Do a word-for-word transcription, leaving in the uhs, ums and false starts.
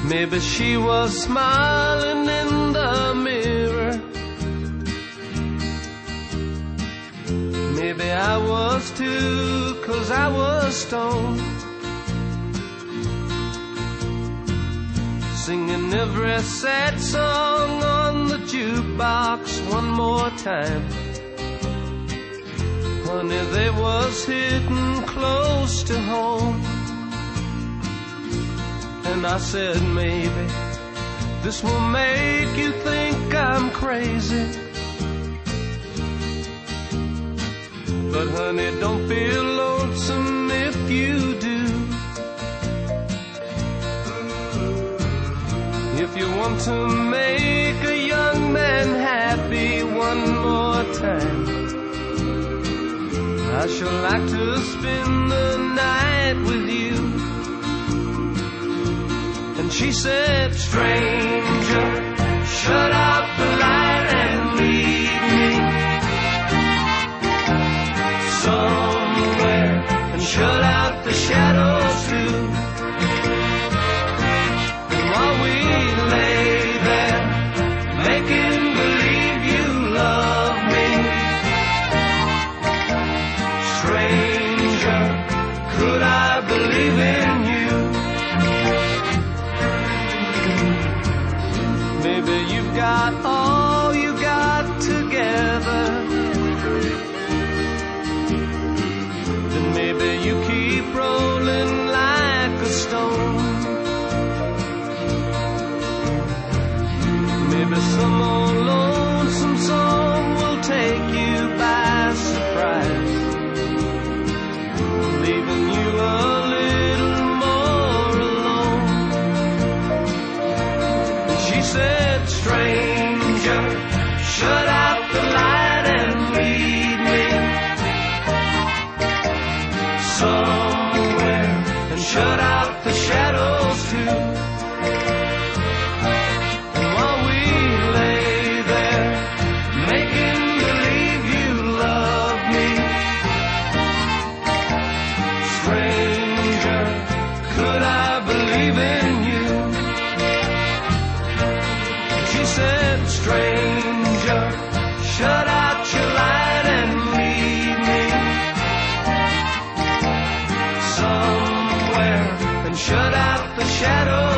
Maybe she was smiling in the mirror. Maybe I was too, 'cause I was stoned. Singing every sad song on the jukebox one more time. Honey, they was hitting close to home. And I said, maybe this will make you think I'm crazy. But honey, don't feel lonesome if you do. If you want to make a young man happy one more time, I sure like to spend the night with you. And she said, stranger, shut out the light and leave me somewhere, and shut out the shadows too. And while we lay there, making believe you love me, stranger, could I believe in you? Maybe you've got all you got together, then maybe you keep rolling like a stone. Maybe some old lonesome song will take you by surprise, leaving you a little more alone. And she said, stranger, shut out the light and lead me somewhere, and shut out the shadows too. And while we lay there, making believe you love me, stranger, could I believe in you? She said, stranger, shut out your light and leave me somewhere, and shut out the shadows.